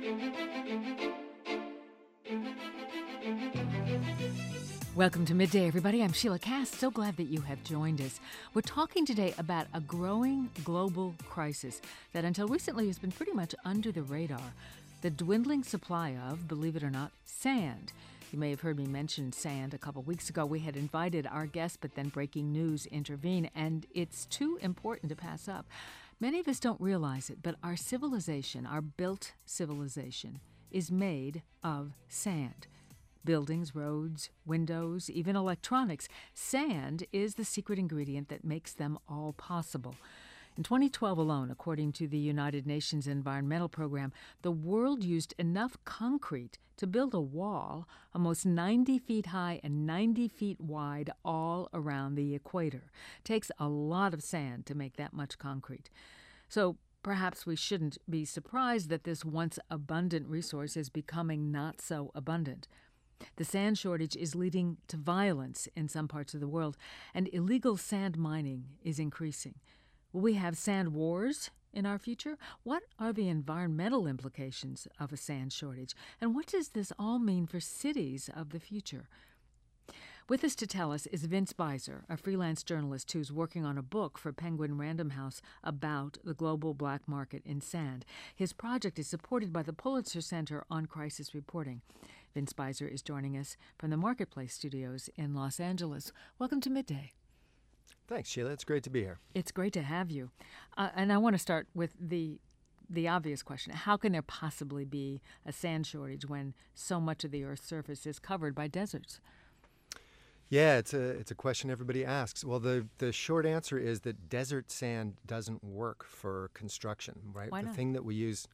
Welcome to Midday, everybody. I'm Sheila Cass. So glad that you have joined us. We're talking today about a growing global crisis that until recently has been pretty much under the radar. The dwindling supply of, believe it or not, sand. You may have heard me mention sand a couple weeks ago. We had invited our guest, but then breaking news intervened, and it's too important to pass up. Many of us don't realize it, but our civilization, our built civilization, is made of sand. Buildings, roads, windows, even electronics. Sand is the secret ingredient that makes them all possible. In 2012 alone, according to the United Nations Environmental Program, the world used enough concrete to build a wall almost 90 feet high and 90 feet wide all around the equator. It takes a lot of sand to make that much concrete. So perhaps we shouldn't be surprised that this once abundant resource is becoming not so abundant. The sand shortage is leading to violence in some parts of the world, and illegal sand mining is increasing. Will we have sand wars in our future? What are the environmental implications of a sand shortage? And what does this all mean for cities of the future? With us to tell us is Vince Beiser, a freelance journalist who's working on a book for Penguin Random House about the global black market in sand. His project is supported by the Pulitzer Center on Crisis Reporting. Vince Beiser is joining us from the Marketplace Studios in Los Angeles. Welcome to Midday. Thanks, Sheila. It's great to be here. It's great to have you. And I want to start with the obvious question. How can there possibly be a sand shortage when so much of the Earth's surface is covered by deserts? Yeah, it's a question everybody asks. Well, the short answer is that desert sand doesn't work for construction, right? Why not? The thing that we use,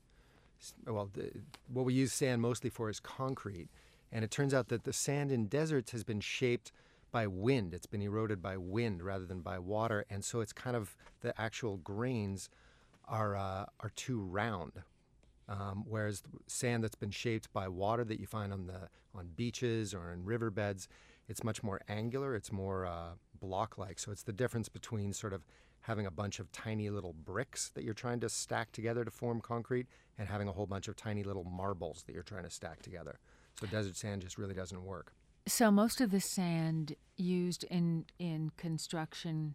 what we use sand mostly for is concrete. And it turns out that the sand in deserts has been shaped by wind. It's been eroded by wind rather than by water. And so it's kind of, the actual grains are too round. Whereas sand that's been shaped by water that you find on beaches or in riverbeds, it's much more angular, it's more block-like. So it's the difference between sort of having a bunch of tiny little bricks that you're trying to stack together to form concrete and having a whole bunch of tiny little marbles that you're trying to stack together. So desert sand just really doesn't work. So most of the sand used in construction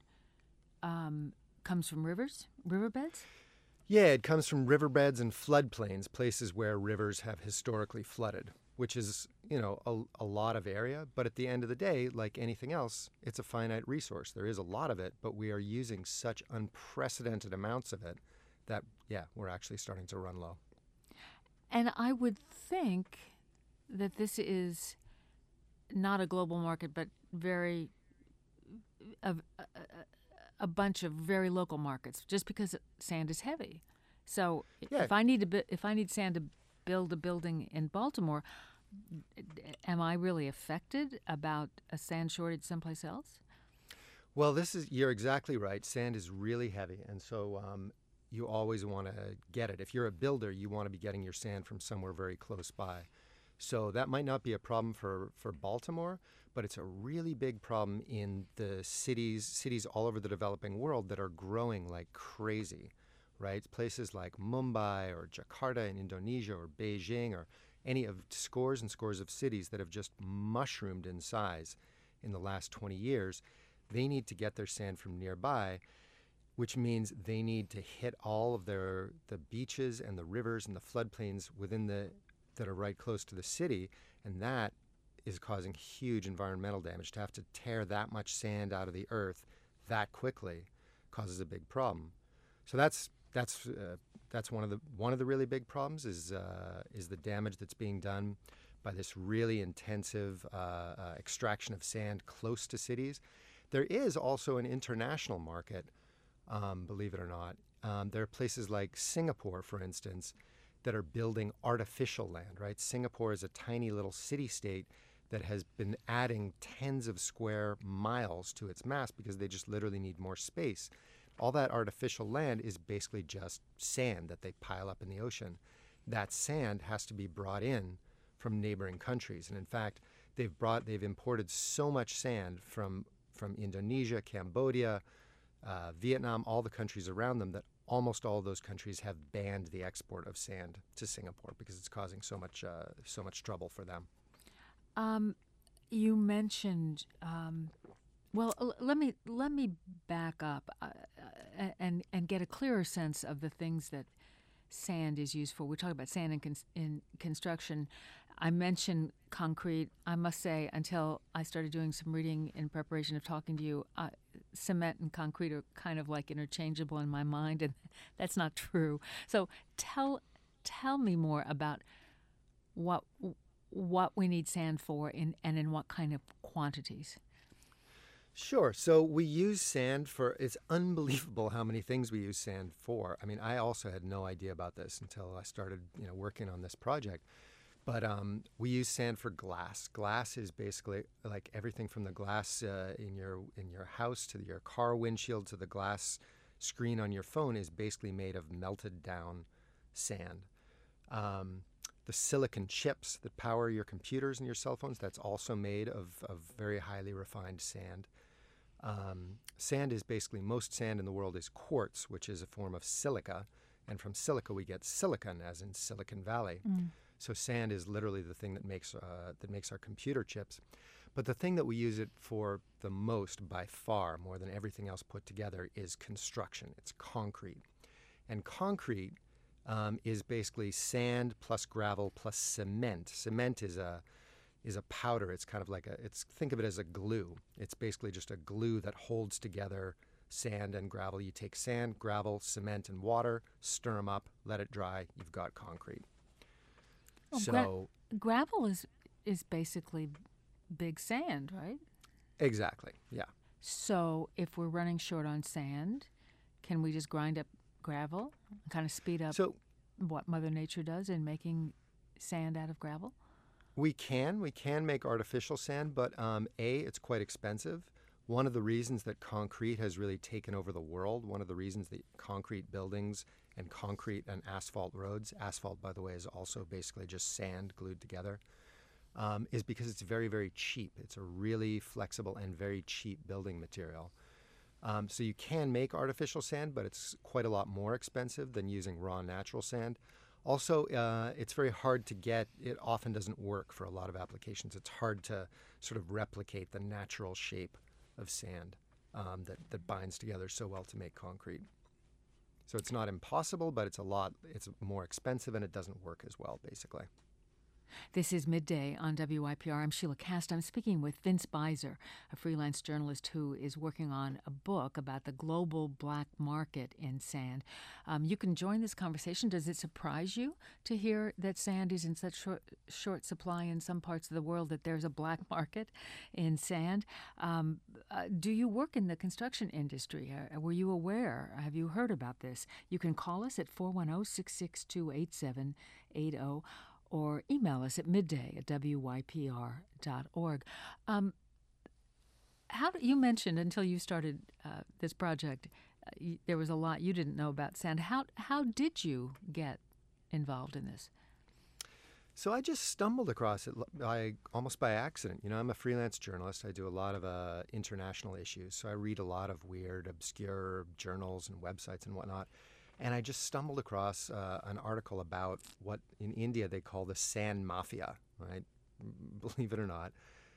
comes from riverbeds? Yeah, it comes from riverbeds and floodplains, places where rivers have historically flooded, which is, a lot of area. But at the end of the day, like anything else, it's a finite resource. There is a lot of it, but we are using such unprecedented amounts of it that, we're actually starting to run low. And I would think that this is not a global market, but a bunch of very local markets, just because sand is heavy. So if I need sand to build a building in Baltimore, am I really affected about a sand shortage someplace else? Well, you're exactly right. Sand is really heavy, and so you always want to get it. If you're a builder, you want to be getting your sand from somewhere very close by. So that might not be a problem for Baltimore, but it's a really big problem in the cities all over the developing world that are growing like crazy, right? Places like Mumbai or Jakarta in Indonesia or Beijing or any of scores and scores of cities that have just mushroomed in size in the last 20 years. They need to get their sand from nearby, which means they need to hit all of the beaches and the rivers and the floodplains that are right close to the city, and that is causing huge environmental damage. To have to tear that much sand out of the earth that quickly causes a big problem. So that's one of the really big problems is the damage that's being done by this really intensive extraction of sand close to cities. There is also an international market, believe it or not. There are places like Singapore, for instance, that are building artificial land, right? Singapore is a tiny little city-state that has been adding tens of square miles to its mass because they just literally need more space. All that artificial land is basically just sand that they pile up in the ocean. That sand has to be brought in from neighboring countries. And in fact, they've imported so much sand from Indonesia, Cambodia, Vietnam, all the countries around them, that almost all of those countries have banned the export of sand to Singapore because it's causing so much trouble for them. You mentioned. Let me back up and get a clearer sense of the things that sand is used for. We talk about sand in construction. I mentioned concrete. I must say, until I started doing some reading in preparation of talking to you, cement and concrete are kind of like interchangeable in my mind, and that's not true. So tell me more about what we need sand for and in what kind of quantities. Sure. So we use sand for, it's unbelievable how many things we use sand for. I mean, I also had no idea about this until I started, working on this project. But we use sand for glass. Glass is basically like everything from the glass in your house to your car windshield to the glass screen on your phone is basically made of melted down sand. The silicon chips that power your computers and your cell phones, that's also made of very highly refined sand. Sand is basically, most sand in the world is quartz, which is a form of silica. And from silica, we get silicon, as in Silicon Valley. So sand is literally the thing that makes our computer chips. But the thing that we use it for the most, by far, more than everything else put together, is construction. It's concrete. And concrete is basically sand plus gravel plus cement. Cement is a powder. It's kind of like think of it as a glue. It's basically just a glue that holds together sand and gravel. You take sand, gravel, cement, and water, stir them up, let it dry, you've got concrete. Well, gravel is basically big sand, right? Exactly, yeah. So if we're running short on sand, can we just grind up gravel and kind of speed up what Mother Nature does in making sand out of gravel? We can make artificial sand, but it's quite expensive. One of the reasons that concrete has really taken over the world, one of the reasons that concrete buildings and concrete and asphalt roads, asphalt, by the way, is also basically just sand glued together, is because it's very, very cheap. It's a really flexible and very cheap building material. So you can make artificial sand, but it's quite a lot more expensive than using raw natural sand. Also, it's very hard to get. It often doesn't work for a lot of applications. It's hard to sort of replicate the natural shape of sand that binds together so well to make concrete. So it's not impossible, but it's more expensive and it doesn't work as well, basically. This is Midday on WIPR. I'm Sheila Cast. I'm speaking with Vince Beiser, a freelance journalist who is working on a book about the global black market in sand. You can join this conversation. Does it surprise you to hear that sand is in such short supply in some parts of the world, that there's a black market in sand? Do you work in the construction industry? Were you aware? Have you heard about this? You can call us at 410-662-8780. Or email us at midday@wypr.org. You mentioned, until you started this project, there was a lot you didn't know about sand. How did you get involved in this? So I just stumbled across it almost by accident. I'm a freelance journalist. I do a lot of international issues. So I read a lot of weird, obscure journals and websites and whatnot. And I just stumbled across an article about what in India they call the sand mafia, right? Believe it or not.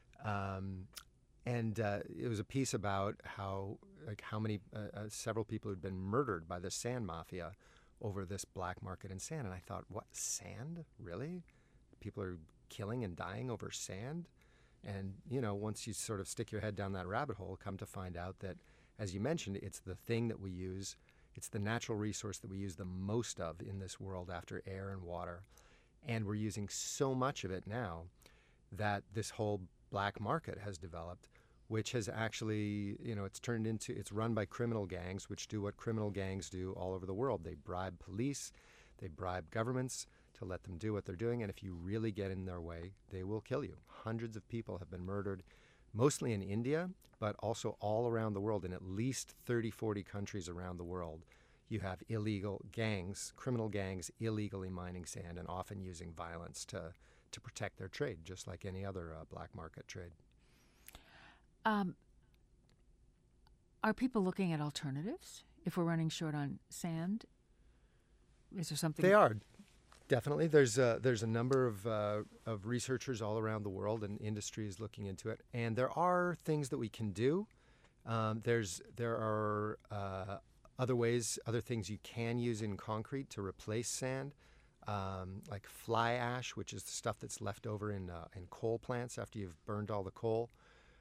And it was a piece about how many, several people had been murdered by the sand mafia over this black market in sand. And I thought, what, sand? Really? People are killing and dying over sand? And, once you sort of stick your head down that rabbit hole, come to find out that, as you mentioned, it's the thing that we use. It's the natural resource that we use the most of in this world after air and water. And we're using so much of it now that this whole black market has developed, which has actually, it's run by criminal gangs, which do what criminal gangs do all over the world. They bribe police, they bribe governments to let them do what they're doing. And if you really get in their way, they will kill you. Hundreds of people have been murdered, mostly in India, but also all around the world. In at least 30, 40 countries around the world, you have illegal gangs, criminal gangs, illegally mining sand and often using violence to protect their trade, just like any other black market trade. Are people looking at alternatives? if we're running short on sand? Is there something? They are. Definitely. There's a number of researchers all around the world, and industry is looking into it. And there are things that we can do. There are other ways, other things you can use in concrete to replace sand, like fly ash, which is the stuff that's left over in coal plants after you've burned all the coal.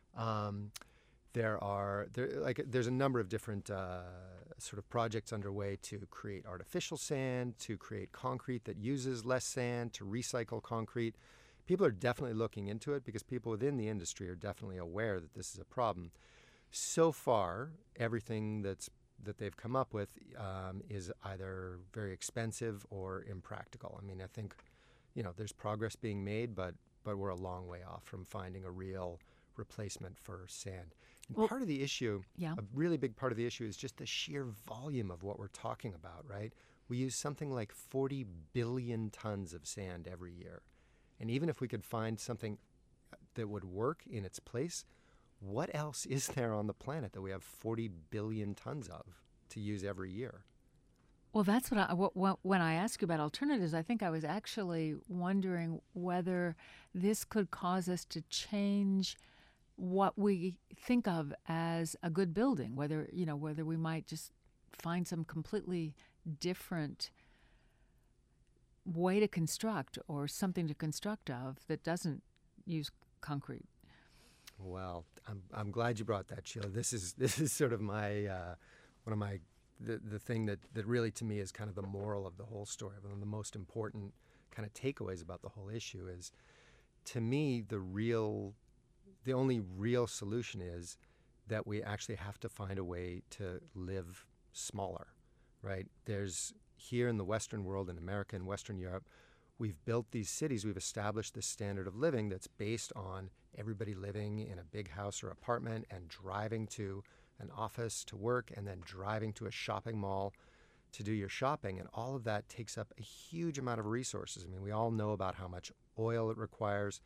There's a number of different sort of projects underway to create artificial sand, to create concrete that uses less sand, to recycle concrete. People are definitely looking into it because people within the industry are definitely aware that this is a problem. So far, everything that they've come up with is either very expensive or impractical. I mean, I think, there's progress being made, but we're a long way off from finding a real replacement for sand. And part of the issue, Yeah. a really big part of the issue, is just the sheer volume of what we're talking about, right? We use something like 40 billion tons of sand every year. And even if we could find something that would work in its place, what else is there on the planet that we have 40 billion tons of to use every year? Well, that's when I ask you about alternatives, I think I was actually wondering whether this could cause us to change what we think of as a good building, whether we might just find some completely different way to construct or something to construct of that doesn't use concrete. Well, I'm glad you brought that, Sheila. This is sort of my one of my the thing that really to me is kind of the moral of the whole story. One of the most important kind of takeaways about the whole issue is, to me, the only real solution is that we actually have to find a way to live smaller, right? Here in the Western world, in America and Western Europe, we've built these cities, we've established this standard of living that's based on everybody living in a big house or apartment and driving to an office to work and then driving to a shopping mall to do your shopping. And all of that takes up a huge amount of resources. I mean, we all know about how much oil it requires.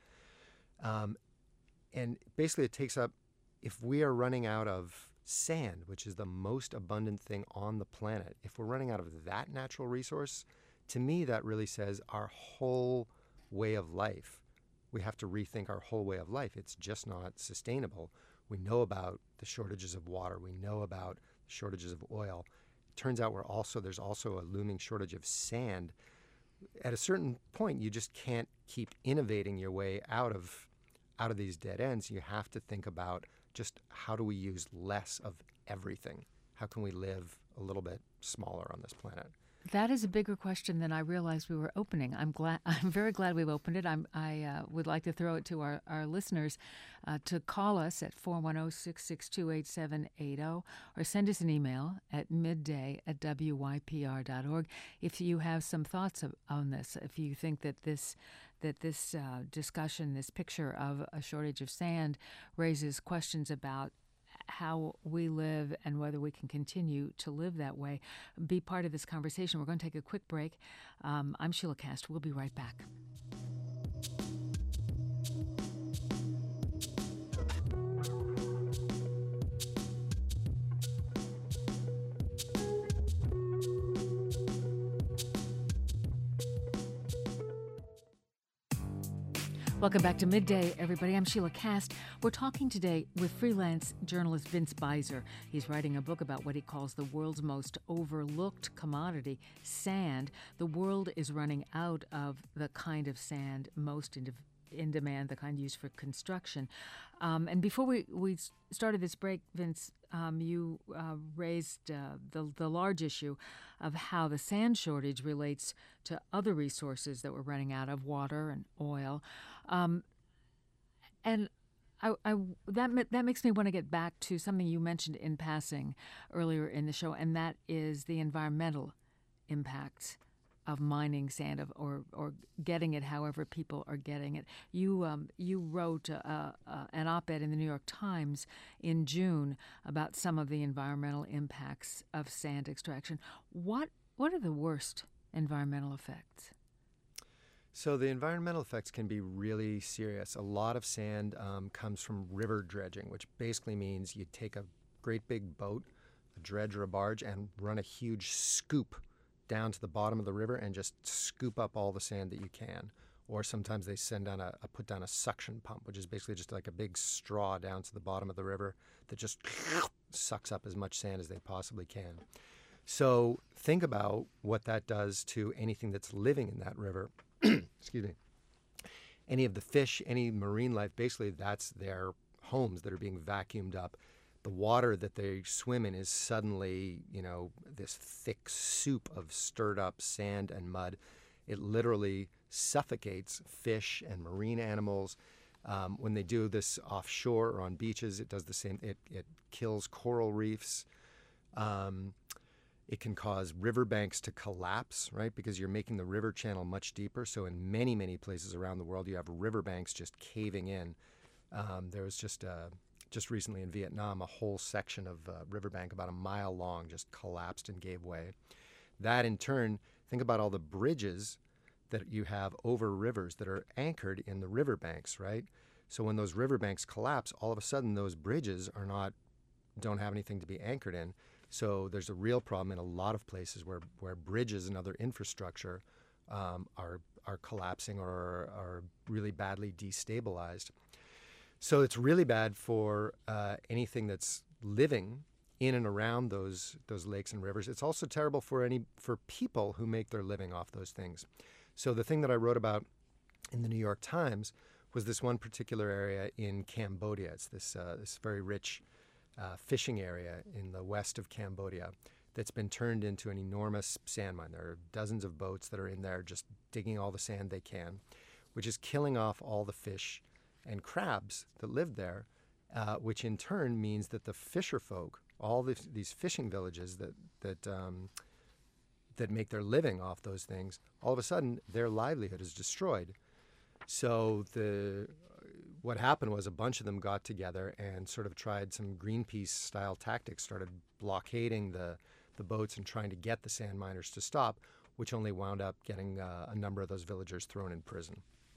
And basically it takes up, if we are running out of sand, which is the most abundant thing on the planet, if we're running out of that natural resource, to me that really says our whole way of life, we have to rethink our whole way of life. It's just not sustainable. We know about the shortages of water. We know about shortages of oil. It turns out there's also a looming shortage of sand. At a certain point, you just can't keep innovating your way out of these dead ends. You have to think about just how do we use less of everything? How can we live a little bit smaller on this planet? That is a bigger question than I realized we were opening. I'm very glad we've opened it. I would like to throw it to our listeners to call us at 410-662-8780 or send us an email at midday@wypr.org if you have some thoughts on this. If you think that this discussion, this picture of a shortage of sand, raises questions about how we live and whether we can continue to live that way, be part of this conversation. We're going to take a quick break. I'm Sheila Cast. We'll be right back. Welcome back to Midday, everybody. I'm Sheila Cast. We're talking today with freelance journalist Vince Beiser. He's writing a book about what he calls the world's most overlooked commodity, sand. The world is running out of the kind of sand most in demand, the kind used for construction. And before we started this break, Vince, you raised the large issue of how the sand shortage relates to other resources that we're running out of, water and oil. And that makes me want to get back to something you mentioned in passing earlier in the show, and that is the environmental impacts of mining sand or getting it however people are getting it. You wrote an op-ed in the New York Times in June about some of the environmental impacts of sand extraction. What are the worst environmental effects? So the environmental effects can be really serious. A lot of sand comes from river dredging, which basically means you take a great big boat dredge or a barge and run a huge scoop down to the bottom of the river and just scoop up all the sand that you can. Or sometimes they put down a suction pump, which is basically just like a big straw down to the bottom of the river that just sucks up as much sand as they possibly can. So think about what that does to anything that's living in that river. Excuse me. Any of the fish, any marine life, basically that's their homes that are being vacuumed up. The water that they swim in is suddenly, this thick soup of stirred up sand and mud. It literally suffocates fish and marine animals. When they do this offshore or on beaches, it does the same. It kills coral reefs. It can cause riverbanks to collapse, right? Because you're making the river channel much deeper. So in many, many places around the world, you have riverbanks just caving in. There was just recently in Vietnam, a whole section of riverbank about a mile long just collapsed and gave way. That in turn, think about all the bridges that you have over rivers that are anchored in the riverbanks, right? So when those riverbanks collapse, all of a sudden those bridges don't have anything to be anchored in. So there's a real problem in a lot of places where bridges and other infrastructure are collapsing or are really badly destabilized. So it's really bad for anything that's living in and around those lakes and rivers. It's also terrible for people who make their living off those things. So the thing that I wrote about in the New York Times was this one particular area in Cambodia. It's this very rich fishing area in the west of Cambodia that's been turned into an enormous sand mine. There are dozens of boats that are in there just digging all the sand they can, which is killing off all the fish and crabs that live there, which in turn means that the fisher folk, all these fishing villages that make their living off those things, all of a sudden their livelihood is destroyed. So what happened was a bunch of them got together and sort of tried some Greenpeace-style tactics, started blockading the boats and trying to get the sand miners to stop, which only wound up getting a number of those villagers thrown in prison.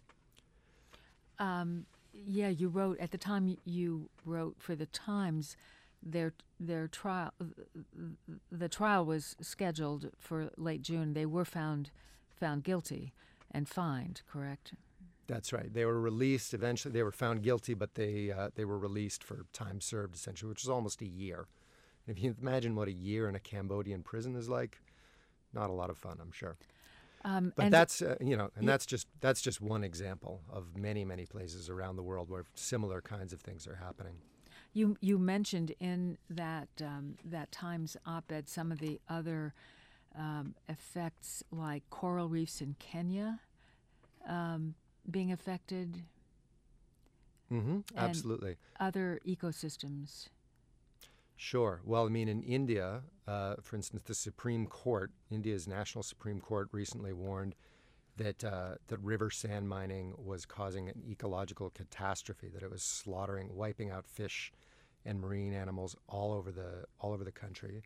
Yeah, you wrote at the time. You wrote for the Times. Their trial. The trial was scheduled for late June. They were found guilty and fined. Correct? That's right. They were released eventually. They were found guilty, but they were released for time served, essentially, which is almost a year. And if you imagine what a year in a Cambodian prison is like, not a lot of fun, I'm sure. But that's that's just one example of many, many places around the world where similar kinds of things are happening. You mentioned in that Times op-ed some of the other effects, like coral reefs in Kenya being affected. Mm-hmm, absolutely. Other ecosystems. Sure. Well, I mean, in India, for instance, the Supreme Court, India's National Supreme Court recently warned that river sand mining was causing an ecological catastrophe, that it was wiping out fish and marine animals all over the country.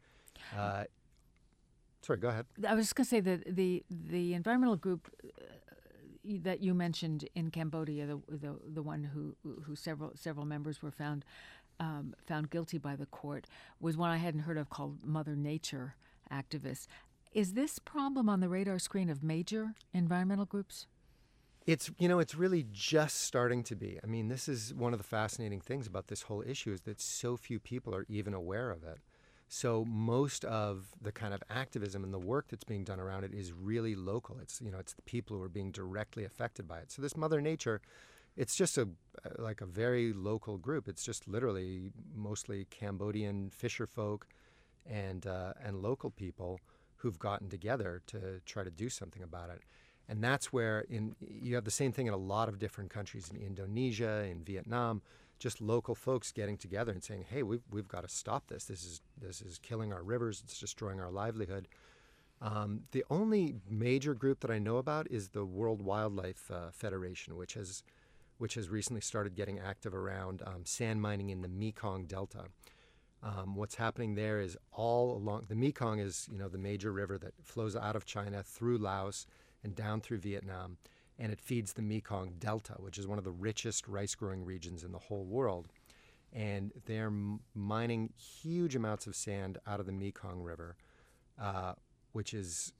Sorry, go ahead. I was just going to say that the environmental group that you mentioned in Cambodia, the one who several members were found guilty by the court, was one I hadn't heard of, called Mother Nature activists. Is this problem on the radar screen of major environmental groups? It's really just starting to be. I mean, this is one of the fascinating things about this whole issue, is that so few people are even aware of it. So most of the kind of activism and the work that's being done around it is really local. It's the people who are being directly affected by it. So this Mother Nature, it's just a very local group. It's just literally mostly Cambodian fisher folk and local people who've gotten together to try to do something about it. And that's where you have the same thing in a lot of different countries, in Indonesia, in Vietnam, just local folks getting together and saying, hey, we've got to stop this. This is killing our rivers. It's destroying our livelihood. The only major group that I know about is the World Wildlife Federation, which has recently started getting active around sand mining in the Mekong Delta. What's happening there is all along the Mekong is the major river that flows out of China through Laos and down through Vietnam, and it feeds the Mekong Delta, which is one of the richest rice-growing regions in the whole world. and they're mining huge amounts of sand out of the Mekong River, which is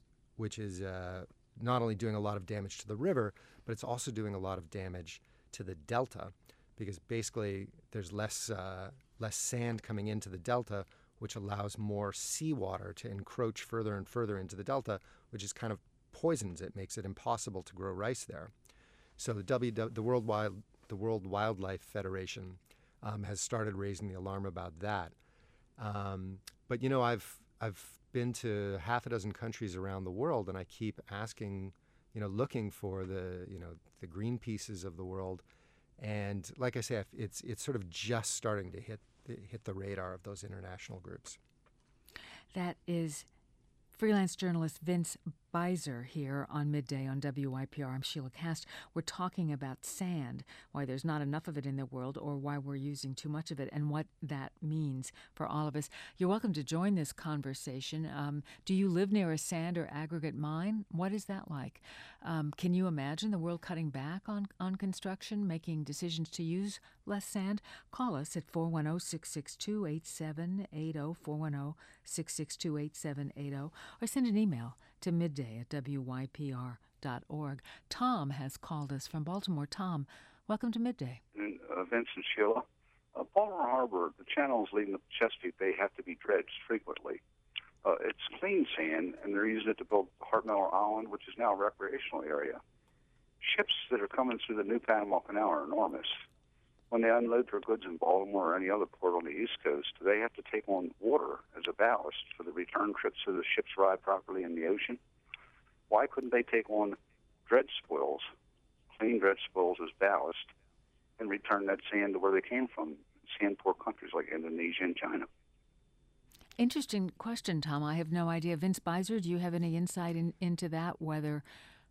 not only doing a lot of damage to the river, but it's also doing a lot of damage to the delta, because basically there's less sand coming into the delta, which allows more seawater to encroach further and further into the delta, which is kind of poisons it, makes it impossible to grow rice there. So the World Wildlife Federation has started raising the alarm about that. But I've been to half a dozen countries around the world, and I keep asking, looking for the Greenpeaces of the world, and like I say, it's sort of just starting to hit the radar of those international groups. That is freelance journalist Vince Beiser here on Midday on WYPR. I'm Sheila Cast. We're talking about sand, why there's not enough of it in the world, or why we're using too much of it, and what that means for all of us. You're welcome to join this conversation. Do you live near a sand or aggregate mine? What is that like? Can you imagine the world cutting back on construction, making decisions to use less sand? Call us at 410-662-8780, 410-662-8780, or send an email to midday@wypr.org. Tom has called us from Baltimore. Tom, welcome to Midday. Vince and Sheila. Baltimore Harbor, the channels leading up to Chesapeake Bay have to be dredged frequently. It's clean sand, and they're using it to build Hart Miller Island, which is now a recreational area. Ships that are coming through the New Panama Canal are enormous. When they unload their goods in Baltimore or any other port on the East Coast, they have to take on water as a ballast for the return trip so the ships ride properly in the ocean. Why couldn't they take on dredge spoils, clean dredge spoils as ballast, and return that sand to where they came from, sand-poor countries like Indonesia and China? Interesting question, Tom. I have no idea. Vince Beiser, do you have any insight into that, whether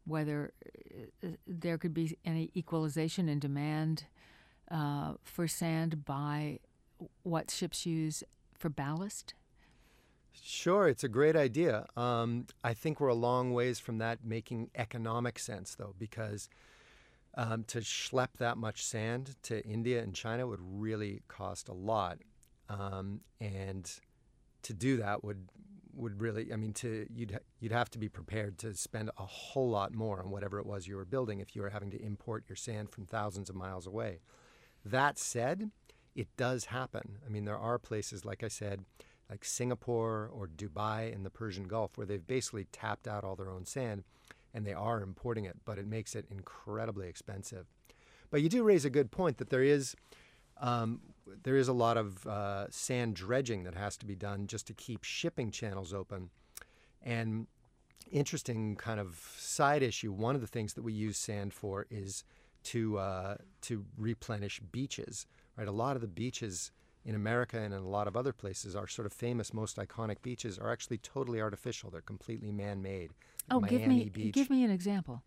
there could be any equalization in demand for sand by what ships use for ballast? Sure, it's a great idea. I think we're a long ways from that making economic sense, though, because to schlep that much sand to India and China would really cost a lot, and to do that would really, you'd have to be prepared to spend a whole lot more on whatever it was you were building if you were having to import your sand from thousands of miles away. That said, it does happen. There are places, like I said, like Singapore or Dubai in the Persian Gulf, where they've basically tapped out all their own sand, and they are importing it, but it makes it incredibly expensive. But you do raise a good point that there is a lot of sand dredging that has to be done just to keep shipping channels open. And interesting kind of side issue, one of the things that we use sand for is to replenish beaches, right? A lot of the beaches in America and in a lot of other places, our sort of famous, most iconic beaches are actually totally artificial. They're completely man-made. Oh, give me an example.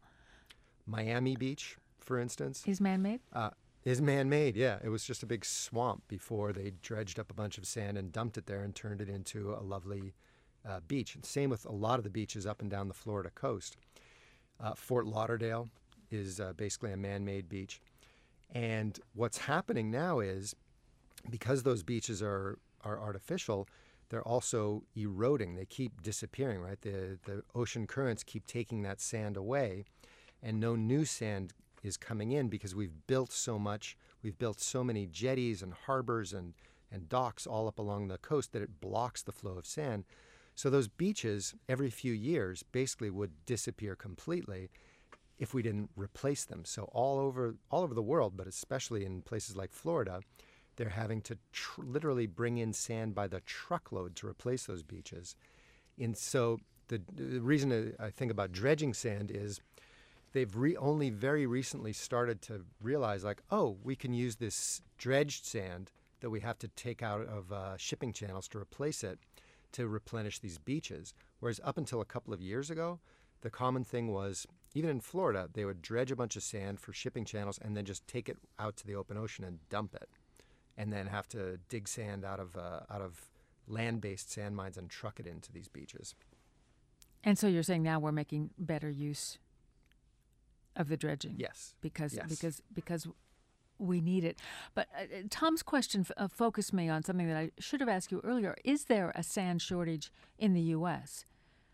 Miami Beach, for instance, is man-made? Is man-made, yeah. It was just a big swamp before they dredged up a bunch of sand and dumped it there and turned it into a lovely beach. And same with a lot of the beaches up and down the Florida coast. Fort Lauderdale is basically a man-made beach. And what's happening now is, because those beaches are artificial, they're also eroding. They keep disappearing, right? The ocean currents keep taking that sand away, and no new sand is coming in because we've built so much. We've built so many jetties and harbors and docks all up along the coast that it blocks the flow of sand. So those beaches, every few years, basically would disappear completely if we didn't replace them. So all over the world, but especially in places like Florida, they're having to literally bring in sand by the truckload to replace those beaches. And so the reason I think about dredging sand is they've only very recently started to realize, like, oh, we can use this dredged sand that we have to take out of shipping channels to replace it to replenish these beaches. Whereas up until a couple of years ago, the common thing was, even in Florida, they would dredge a bunch of sand for shipping channels and then just take it out to the open ocean and dump it, and then have to dig sand out of land-based sand mines and truck it into these beaches. And so you're saying now we're making better use of the dredging? Yes. Because we need it. But Tom's question focused me on something that I should have asked you earlier. Is there a sand shortage in the U.S.?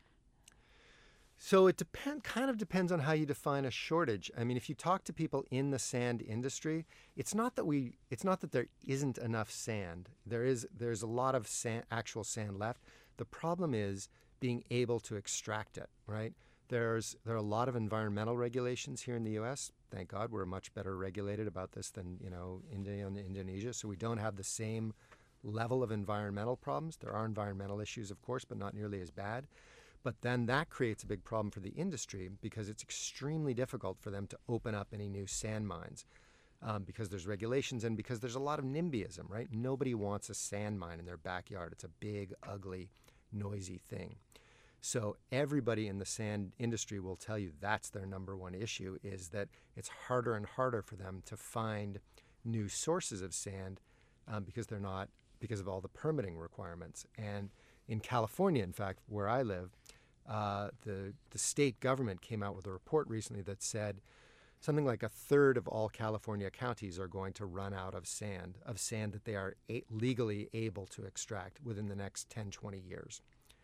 So it kind of depends on how you define a shortage. I mean, if you talk to people in the sand industry, it's not that there isn't enough sand. There's a lot of actual sand left. The problem is being able to extract it, right? There are a lot of environmental regulations here in the U.S. Thank God we're much better regulated about this than, India and Indonesia. So we don't have the same level of environmental problems. There are environmental issues, of course, but not nearly as bad. But then that creates a big problem for the industry because it's extremely difficult for them to open up any new sand mines because there's regulations and because there's a lot of NIMBYism, right? Nobody wants a sand mine in their backyard. It's a big, ugly, noisy thing. So everybody in the sand industry will tell you that's their number one issue, is that it's harder and harder for them to find new sources of sand because of all the permitting requirements. And in California, in fact, where I live, the state government came out with a report recently that said something like a third of all California counties are going to run out of sand that they are legally able to extract within the next 10, 20 years.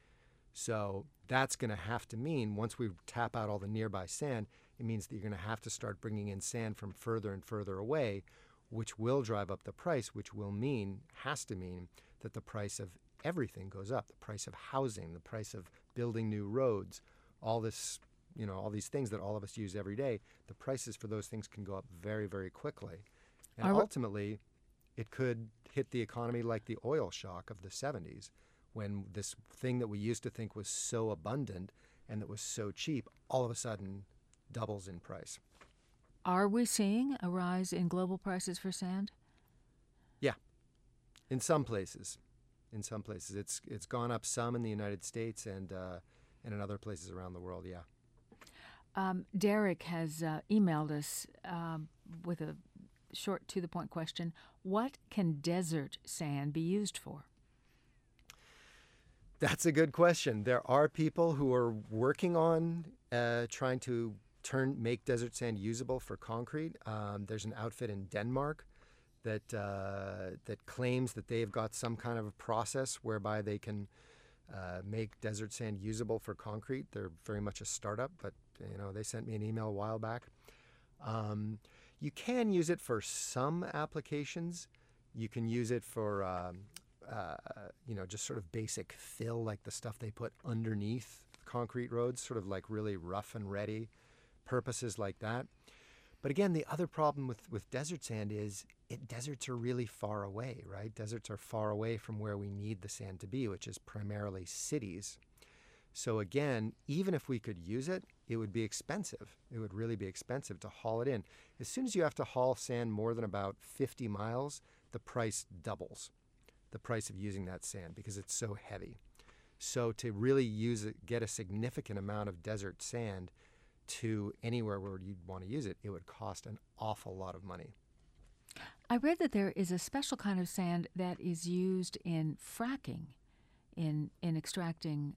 So that's going to have to mean, once we tap out all the nearby sand, it means that you're going to have to start bringing in sand from further and further away, which will drive up the price, which has to mean that the price of everything goes up. The price of housing, the price of building new roads, all this, all these things that all of us use every day, the prices for those things can go up very, very quickly. And ultimately, it could hit the economy like the oil shock of the 70s, when this thing that we used to think was so abundant and that was so cheap, all of a sudden doubles in price. Are we seeing a rise in global prices for sand? Yeah, in some places. It's gone up some in the United States and in other places around the world, yeah. Derek has emailed us with a short, to-the-point question. What can desert sand be used for? That's a good question. There are people who are working on trying to make desert sand usable for concrete. There's an outfit in Denmark that claims that they've got some kind of a process whereby they can make desert sand usable for concrete. They're very much a startup, but they sent me an email a while back. You can use it for some applications. You can use it for just sort of basic fill, like the stuff they put underneath concrete roads, sort of like really rough and ready purposes like that. But again, the other problem with desert sand is deserts are really far away, right? Deserts are far away from where we need the sand to be, which is primarily cities. So again, even if we could use it, it would be expensive. It would really be expensive to haul it in. As soon as you have to haul sand more than about 50 miles, the price doubles, the price of using that sand, because it's so heavy. So to really get a significant amount of desert sand to anywhere where you'd want to use it, it would cost an awful lot of money. I read that there is a special kind of sand that is used in fracking, in extracting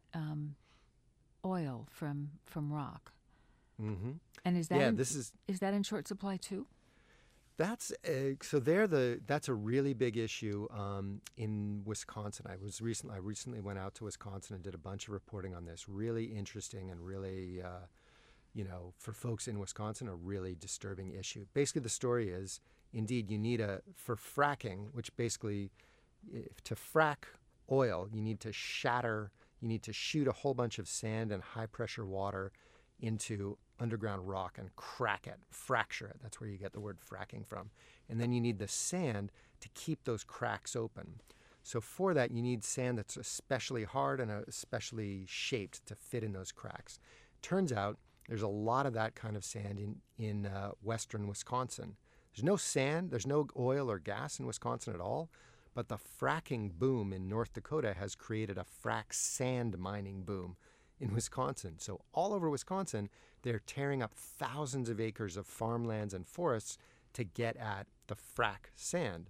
oil from rock. Mm-hmm. And is that is that in short supply too? That's that's a really big issue in Wisconsin. I recently went out to Wisconsin and did a bunch of reporting on this. Really interesting and really, for folks in Wisconsin, a really disturbing issue. Basically, the story is, indeed, you need for fracking, which basically, to frack oil, you need to shoot a whole bunch of sand and high pressure water into underground rock and fracture it. That's where you get the word fracking from. And then you need the sand to keep those cracks open. So for that, you need sand that's especially hard and especially shaped to fit in those cracks. Turns out there's a lot of that kind of sand in western Wisconsin. There's no sand, there's no oil or gas in Wisconsin at all, but the fracking boom in North Dakota has created a frack sand mining boom in Wisconsin. So all over Wisconsin, they're tearing up thousands of acres of farmlands and forests to get at the frack sand.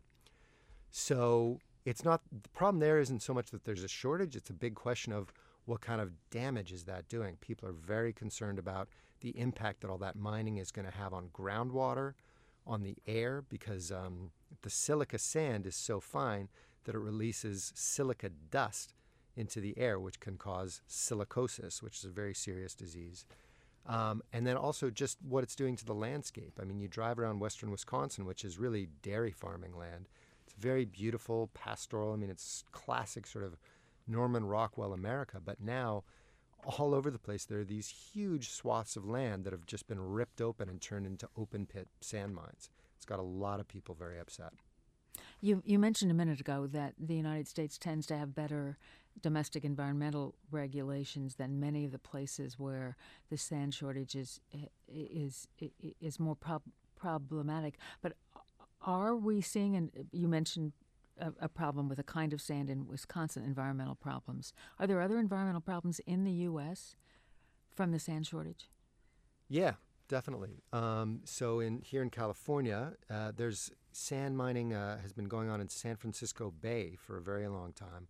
So the problem there isn't so much that there's a shortage, it's a big question of what kind of damage is that doing. People are very concerned about the impact that all that mining is going to have on groundwater, on the air because the silica sand is so fine that it releases silica dust into the air, which can cause silicosis, which is a very serious disease. And then also just what it's doing to the landscape. I mean, you drive around western Wisconsin, which is really dairy farming land. It's very beautiful, pastoral. I mean, it's classic sort of Norman Rockwell America. But now, all over the place, there are these huge swaths of land that have just been ripped open and turned into open pit sand mines. It's got a lot of people very upset. You mentioned a minute ago that the United States tends to have better domestic environmental regulations than many of the places where the sand shortage is more problematic. But are we seeing, and you mentioned a problem with a kind of sand in Wisconsin, environmental problems. Are there other environmental problems in the U.S. from the sand shortage? Yeah, definitely. So here in California, there's sand mining has been going on in San Francisco Bay for a very long time.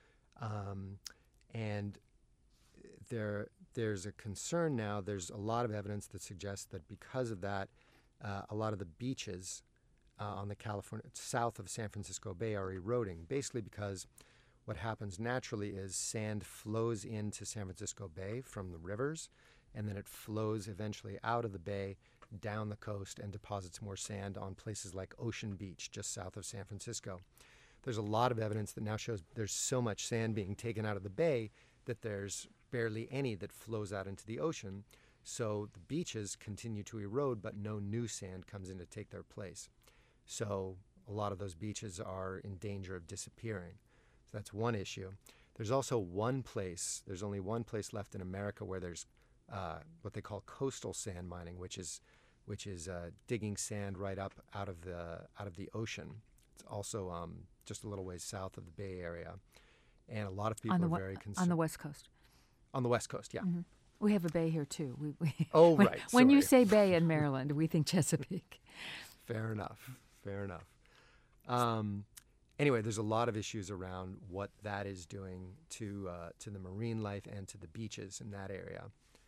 And there's a concern now. There's a lot of evidence that suggests that because of that, a lot of the beaches on the California south of San Francisco Bay are eroding, basically because what happens naturally is sand flows into San Francisco Bay from the rivers, and then it flows eventually out of the bay down the coast and deposits more sand on places like Ocean Beach, just south of San Francisco. There's a lot of evidence that now shows there's so much sand being taken out of the bay that there's barely any that flows out into the ocean. So the beaches continue to erode, but no new sand comes in to take their place. So a lot of those beaches are in danger of disappearing. So that's one issue. There's also there's only one place left in America where there's what they call coastal sand mining, which is digging sand right up out of the ocean. It's also just a little ways south of the Bay Area, and a lot of people are very concerned. On the West Coast. On the West Coast, yeah. Mm-hmm. We have a bay here too. Oh, right. When you say bay in Maryland, we think Chesapeake. Fair enough. Anyway, there's a lot of issues around what that is doing to the marine life and to the beaches in that area.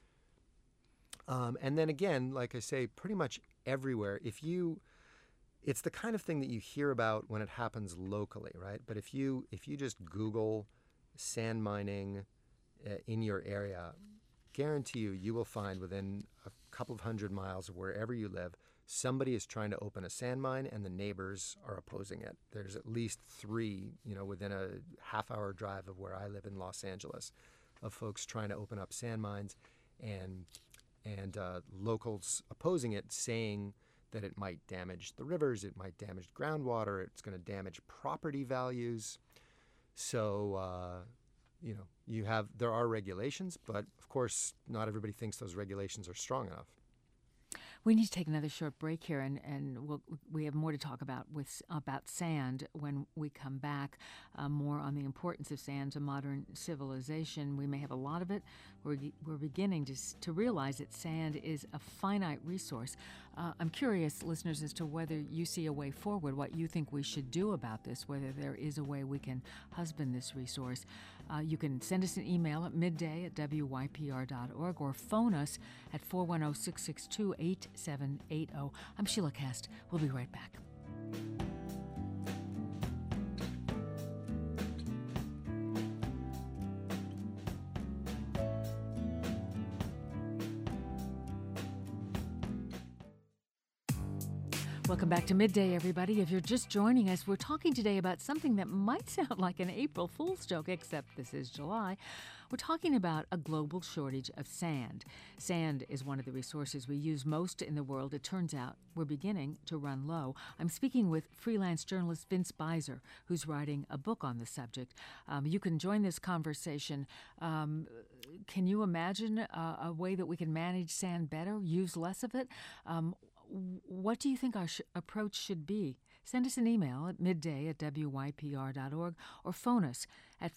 And then again, like I say, pretty much everywhere, it's the kind of thing that you hear about when it happens locally, right? But if you just Google sand mining in your area, guarantee you will find within a couple of 100 miles of wherever you live, somebody is trying to open a sand mine and the neighbors are opposing it. There's at least 3, within a half-hour drive of where I live in Los Angeles, of folks trying to open up sand mines and locals opposing it, saying that it might damage the rivers, it might damage groundwater, it's going to damage property values. So, there are regulations, but of course, not everybody thinks those regulations are strong enough. We need to take another short break here, and we have more to talk about about sand when we come back, more on the importance of sand to modern civilization. We may have a lot of it. We're beginning to realize that sand is a finite resource. I'm curious, listeners, as to whether you see a way forward, what you think we should do about this, whether there is a way we can husband this resource. You can send us an email at midday@wypr.org or phone us at 410-662-8780. I'm Sheila Kast. We'll be right back. Welcome back to Midday, everybody. If you're just joining us, we're talking today about something that might sound like an April Fool's joke, except this is July. We're talking about a global shortage of sand. Sand is one of the resources we use most in the world. It turns out we're beginning to run low. I'm speaking with freelance journalist Vince Beiser, who's writing a book on the subject. You can join this conversation. Can you imagine a way that we can manage sand better, use less of it? What do you think our approach should be? Send us an email at midday@wypr.org or phone us at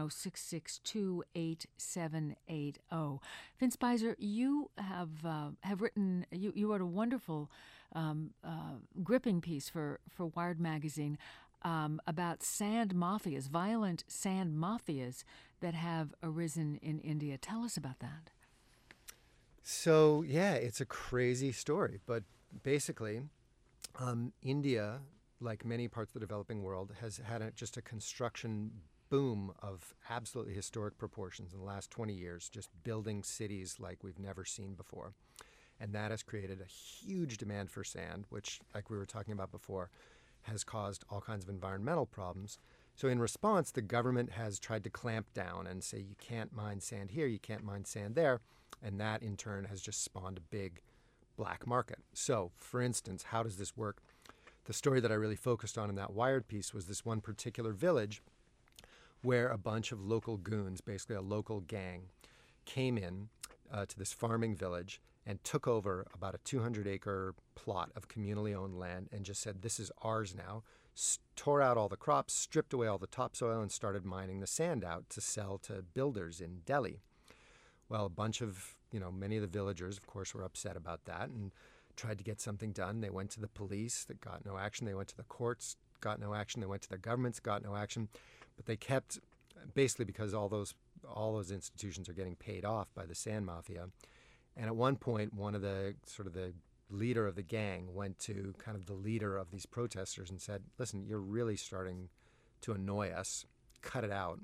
410-662-8780. Vince Beiser, you have written, you wrote a wonderful, gripping piece for Wired magazine about sand mafias, violent sand mafias that have arisen in India. Tell us about that. So, yeah, it's a crazy story, but basically, India, like many parts of the developing world, has had just a construction boom of absolutely historic proportions in the last 20 years, just building cities like we've never seen before. And that has created a huge demand for sand, which, like we were talking about before, has caused all kinds of environmental problems. So in response, the government has tried to clamp down and say you can't mine sand here, you can't mine sand there, and that in turn has just spawned a big black market. So, for instance, how does this work? The story that I really focused on in that Wired piece was this one particular village where a bunch of local goons, basically a local gang, came in to this farming village and took over about a 200-acre plot of communally owned land and just said, this is ours now, tore out all the crops, stripped away all the topsoil, and started mining the sand out to sell to builders in Delhi. Well, a bunch of, many of the villagers, of course, were upset about that and tried to get something done. They went to the police, that got no action. They went to the courts, got no action. They went to the governments, got no action. But they kept, basically because all those institutions are getting paid off by the sand mafia. And at one point, one of the leader of the gang went to kind of the leader of these protesters and said, listen, you're really starting to annoy us. Cut it out.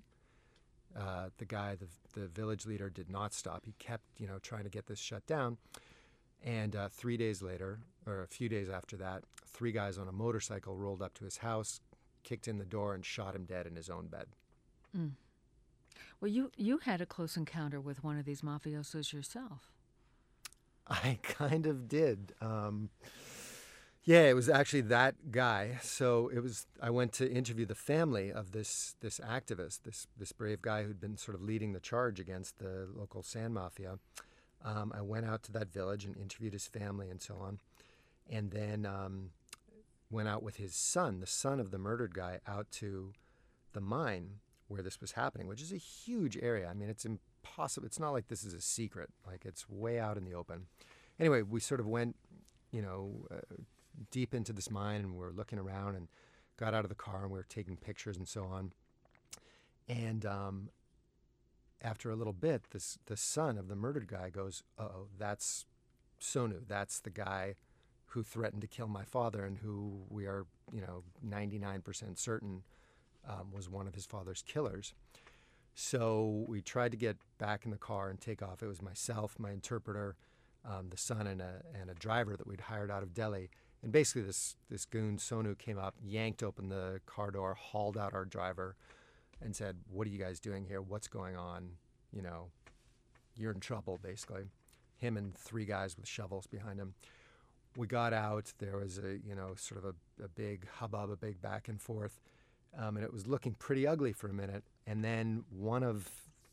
The village leader did not stop. He kept, trying to get this shut down. And 3 days later, or a few days after that, 3 guys on a motorcycle rolled up to his house, kicked in the door, and shot him dead in his own bed. Mm. Well, you had a close encounter with one of these mafiosos yourself. I kind of did. Yeah, it was actually that guy. So I went to interview the family of this activist, this brave guy who'd been sort of leading the charge against the local sand mafia. I went out to that village and interviewed his family and so on. And then went out with his son, the son of the murdered guy, out to the mine where this was happening, which is a huge area. I mean, it's impossible. It's not like this is a secret. Like, it's way out in the open. Anyway, we sort of went, deep into this mine, and we were looking around and got out of the car, and we were taking pictures and so on. And after a little bit, the son of the murdered guy goes, uh-oh, that's Sonu. That's the guy who threatened to kill my father and who we are, 99% certain was one of his father's killers. So we tried to get back in the car and take off. It was myself, my interpreter, the son, and a driver that we'd hired out of Delhi. And basically this goon, Sonu, came up, yanked open the car door, hauled out our driver, and said, what are you guys doing here? What's going on? You're in trouble, basically. Him and 3 guys with shovels behind him. We got out. There was a big hubbub, a big back and forth. And it was looking pretty ugly for a minute. And then one of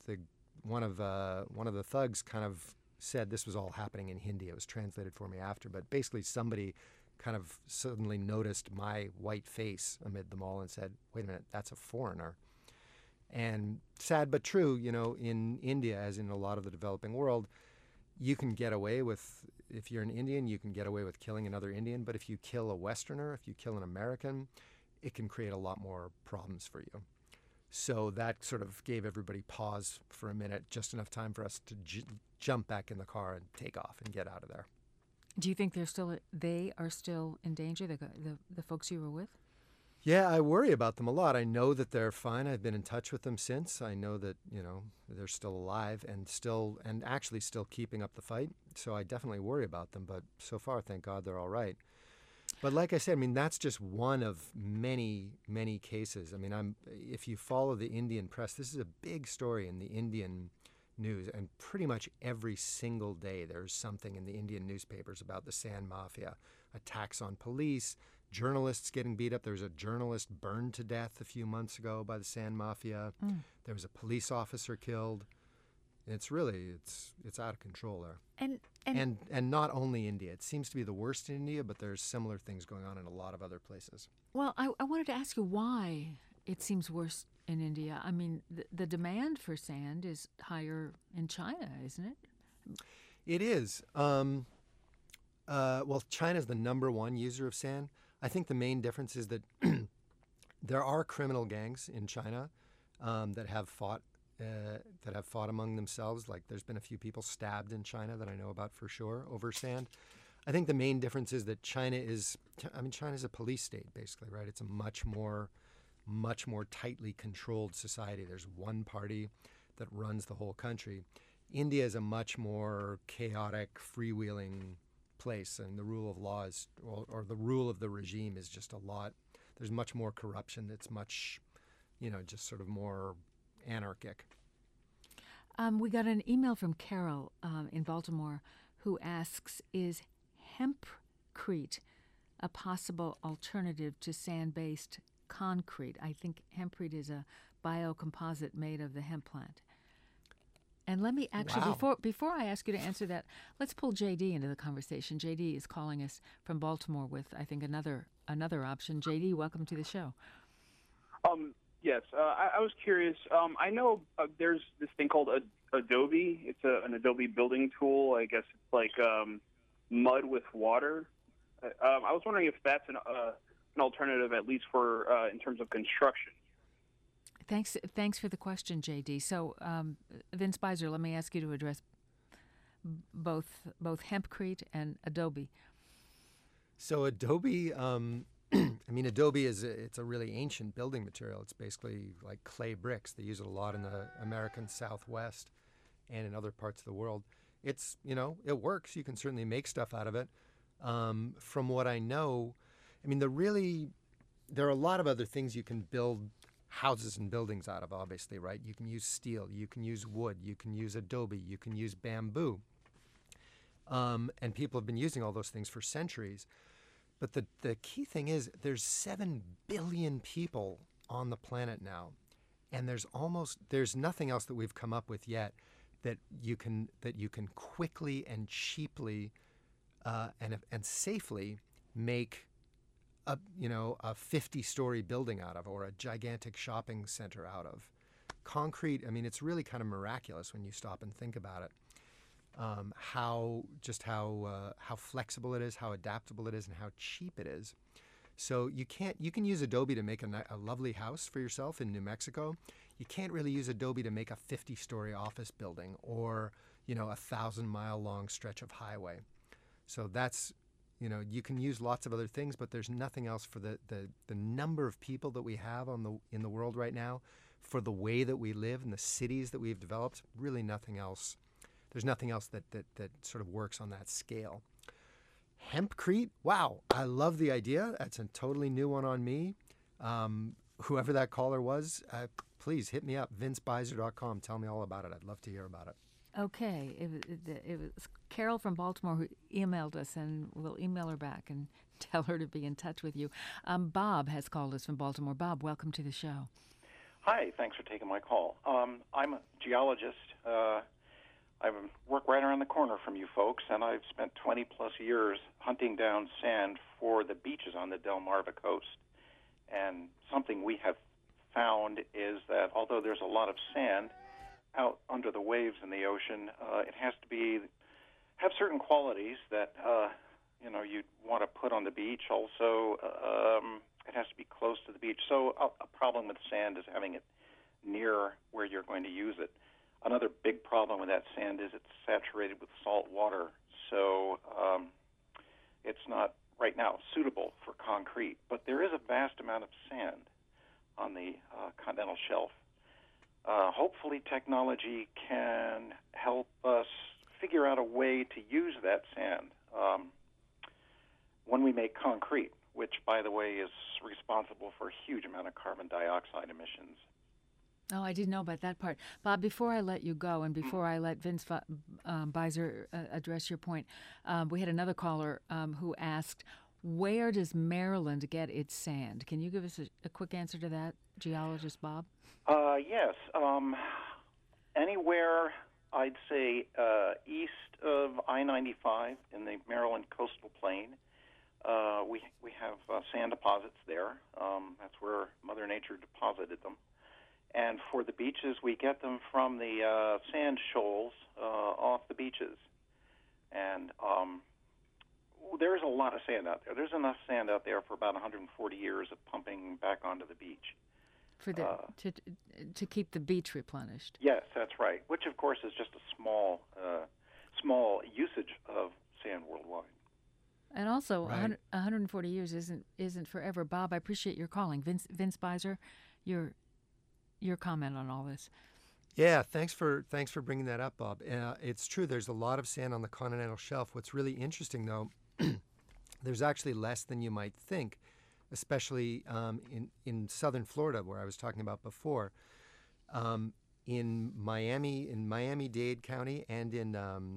the thugs kind of said, this was all happening in Hindi. It was translated for me after. But basically somebody kind of suddenly noticed my white face amid them all and said, wait a minute, that's a foreigner. And sad but true, in India, as in a lot of the developing world, you can get away with, if you're an Indian, you can get away with killing another Indian. But if you kill a Westerner, if you kill an American, it can create a lot more problems for you. So that sort of gave everybody pause for a minute, just enough time for us to jump back in the car and take off and get out of there. Do you think they are still in danger, the folks you were with? Yeah, I worry about them a lot. I know that they're fine. I've been in touch with them since. I know that, they're still alive and actually still keeping up the fight. So I definitely worry about them. But so far, thank God, they're all right. But like I said, that's just one of many, many cases. If you follow the Indian press, this is a big story in the Indian news, and pretty much every single day there's something in the Indian newspapers about the sand mafia, attacks on police, journalists getting beat up. There was a journalist burned to death a few months ago by the sand mafia. There was a police officer killed. It's out of control there. And not only India. It seems to be the worst in India, but there's similar things going on in a lot of other places. Well, I wanted to ask you why it seems worse in India. The demand for sand is higher in China, isn't it? It is. Well, China's the #1 user of sand. I think the main difference is that there are criminal gangs in China that have fought among themselves. Like, there's been a few people stabbed in China that I know about for sure over sand. I think the main difference is that China's a police state, basically, right? It's a much more tightly controlled society. There's one party that runs the whole country. India is a much more chaotic, freewheeling place, and the rule of law is, or the rule of the regime is just a lot. There's much more corruption. It's much, just sort of more anarchic. We got an email from Carol in Baltimore who asks, is hempcrete a possible alternative to sand-based concrete? I think hempcrete is a biocomposite made of the hemp plant. And let me actually, before I ask you to answer that, let's pull JD into the conversation. JD is calling us from Baltimore with, I think, another option. JD, welcome to the show. Yes, I was curious. I know there's this thing called Adobe. It's an Adobe building tool. I guess it's like mud with water. I was wondering if that's an alternative, at least for in terms of construction. Thanks for the question, JD. So, Vince Beiser, let me ask you to address both hempcrete and Adobe. So Adobe, Adobe it's a really ancient building material. It's basically like clay bricks. They use it a lot in the American Southwest and in other parts of the world. It's, it works. You can certainly make stuff out of it. From what I know, there are a lot of other things you can build houses and buildings out of, obviously, right? You can use steel, you can use wood, you can use Adobe, you can use bamboo. And people have been using all those things for centuries. But the key thing is there's 7 billion people on the planet now. And there's nothing else that we've come up with yet that you can quickly and cheaply and safely make a 50-story building out of, or a gigantic shopping center out of. Concrete, it's really kind of miraculous when you stop and think about it. How flexible it is, how adaptable it is, and how cheap it is. So you can use Adobe to make a lovely house for yourself in New Mexico. You can't really use Adobe to make a 50-story office building or a 1,000-mile long stretch of highway. So that's, you can use lots of other things, but there's nothing else for the number of people that we have in the world right now, for the way that we live and the cities that we've developed. Really nothing else. There's nothing else that sort of works on that scale. Hempcrete, wow, I love the idea. That's a totally new one on me. Whoever that caller was, please hit me up, vincebeiser.com. Tell me all about it. I'd love to hear about it. Okay, it was Carol from Baltimore who emailed us, and we'll email her back and tell her to be in touch with you. Bob has called us from Baltimore. Bob, welcome to the show. Hi, thanks for taking my call. I'm a geologist. I work right around the corner from you folks, and I've spent 20-plus years hunting down sand for the beaches on the Delmarva coast. And something we have found is that although there's a lot of sand out under the waves in the ocean, it has to have certain qualities that you'd want to put on the beach. Also, it has to be close to the beach. So a problem with sand is having it near where you're going to use it. Another big problem with that sand is it's saturated with salt water, so it's not right now suitable for concrete. But there is a vast amount of sand on the continental shelf. Hopefully technology can help us figure out a way to use that sand when we make concrete, which, by the way, is responsible for a huge amount of carbon dioxide emissions. Oh, I didn't know about that part. Bob, before I let you go and before I let Vince Beiser address your point, we had another caller who asked, where does Maryland get its sand? Can you give us a quick answer to that, geologist Bob? Yes. Anywhere, I'd say, east of I-95 in the Maryland coastal plain, we have sand deposits there. That's where Mother Nature deposited them. And for the beaches, we get them from the sand shoals off the beaches. And there's a lot of sand out there. There's enough sand out there for about 140 years of pumping back onto the beach. For to keep the beach replenished. Yes, that's right. Which, of course, is just a small usage of sand worldwide. And also, Right. 140 years isn't forever. Bob, I appreciate your calling. Vince Beiser, your comment on all this. Yeah, thanks for bringing that up, Bob. It's true. There's a lot of sand on the continental shelf. What's really interesting, though, there's actually less than you might think, especially in southern Florida, where I was talking about before. In Miami-Dade County, and in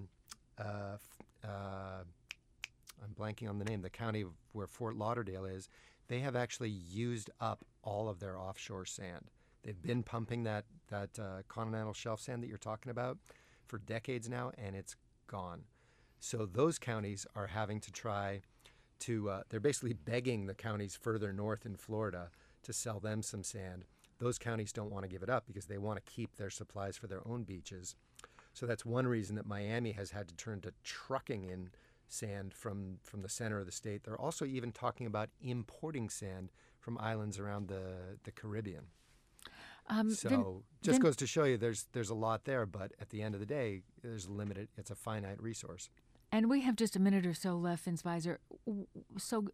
I'm blanking on the name, the county where Fort Lauderdale is, they have actually used up all of their offshore sand. They've been pumping that continental shelf sand that you're talking about for decades now, and it's gone. So those counties are having to try to, they're basically begging the counties further north in Florida to sell them some sand. Those counties don't want to give it up because they want to keep their supplies for their own beaches. So that's one reason that Miami has had to turn to trucking in sand from the center of the state. They're also even talking about importing sand from islands around the Caribbean. Just goes to show you there's a lot there, but at the end of the day, there's limited. It's a finite resource. And we have just a minute or so left, Vince Beiser. So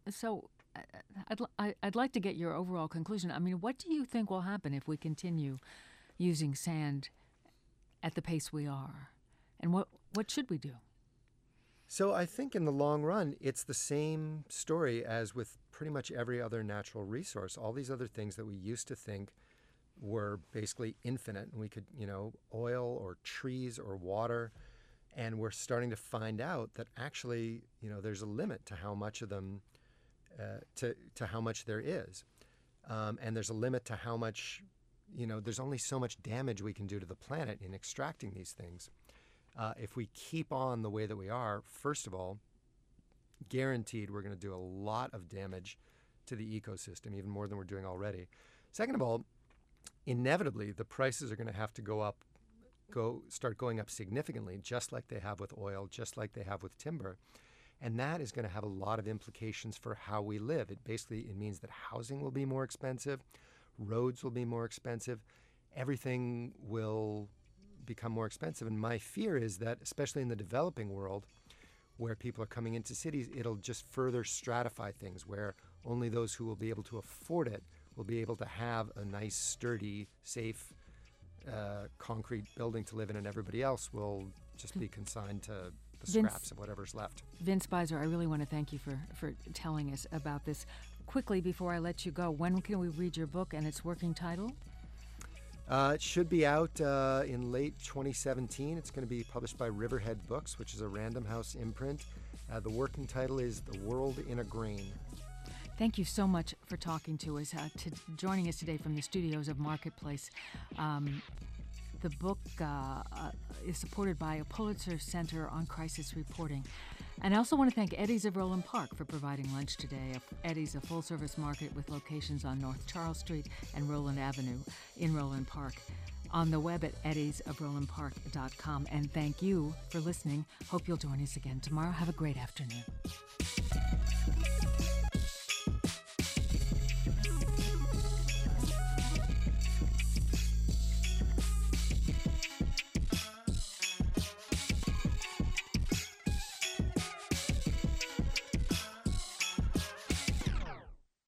I'd like to get your overall conclusion. I mean, what do you think will happen if we continue using sand at the pace we are? And what should we do? So I think in the long run, it's the same story as with pretty much every other natural resource. All these other things that we used to think were basically infinite, and we could, oil or trees or water, and we're starting to find out that actually, there's a limit to how much of them, to how much there is, and there's a limit to how much, there's only so much damage we can do to the planet in extracting these things. If we keep on the way that we are, first of all, guaranteed we're going to do a lot of damage to the ecosystem, even more than we're doing already. Second of all, inevitably, the prices are going to have to start going up significantly, just like they have with oil, just like they have with timber. And that is going to have a lot of implications for how we live. It means that housing will be more expensive, roads will be more expensive, everything will become more expensive. And my fear is that, especially in the developing world, where people are coming into cities, it'll just further stratify things, where only those who will be able to afford it will be able to have a nice, sturdy, safe, concrete building to live in, and everybody else will just be consigned to the scraps of whatever's left. Vince Beiser, I really want to thank you for telling us about this. Quickly, before I let you go, when can we read your book and its working title? It should be out in late 2017. It's going to be published by Riverhead Books, which is a Random House imprint. The working title is The World in a Grain. Thank you so much for talking to us, joining us today from the studios of Marketplace. The book is supported by a Pulitzer Center on Crisis Reporting. And I also want to thank Eddie's of Roland Park for providing lunch today. Eddie's a full-service market with locations on North Charles Street and Roland Avenue in Roland Park. On the web at eddiesofrolandpark.com. And thank you for listening. Hope you'll join us again tomorrow. Have a great afternoon.